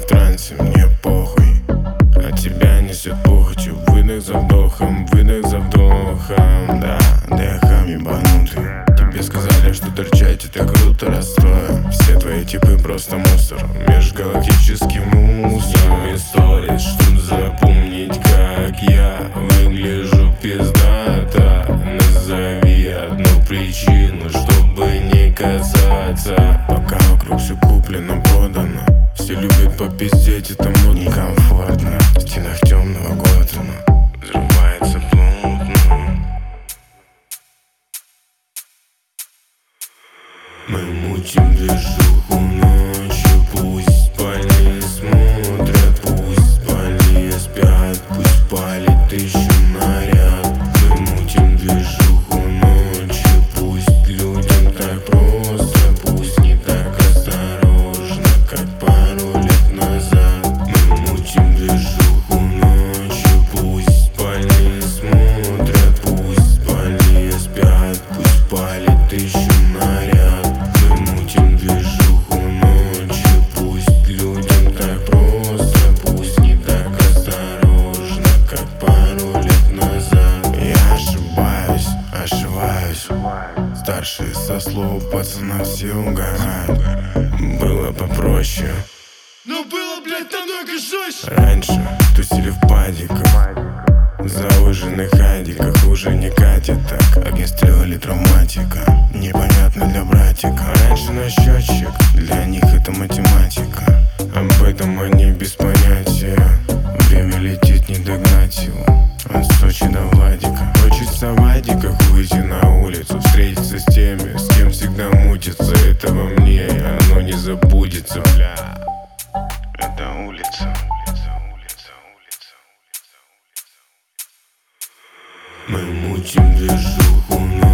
в трансе, мне похуй. От тебя несет похотью, выдох за вдохом, выдох за вдохом. Да, диагам ебанутый. Тебе сказали, что торчать это круто, расстроен. Все твои типы просто мусор, межгалактический мусор. Сторис, чтоб запомнить, как я выгляжу пиздато. Назови одну причину, чтобы не касаться. Пока вокруг все куплено, продано. Все любят попиздеть, это модно, некомфортно. В стенах темного Готэма взрывается плотно. Мы мутим движуху ночью, пусть больные смотрят, пусть больные спят, пусть палит еще наряд. Мы мутим движуху ночью, пусть людям так просто, пусть не так осторожно, как пару лет назад. Мы мутим движуху ночью, пусть больные смотрят, пусть больные спят, пусть палит еще наряд. Мы мутим движуху ночью, пусть людям так просто, пусть не так осторожно, как пару лет назад. Я ошибаюсь, ошибаюсь. Старшие со слов пацана все угорают. Было попроще, но было, блядь, намного жестче. раньше тусили в падиках, в зауженных адиках. Уже не катит так, огнестрел травматика. Непонятно для братика. Раньше на счетчик, для них это математика. Об этом они без понятия. Время летит, не догнать его. От Сочи до Владика. Хочется в адиках выйти на улицу, встретиться с теми, с кем всегда мутится. Это во мне, оно не забудется, бля. Это улица. Мы мутим движуху.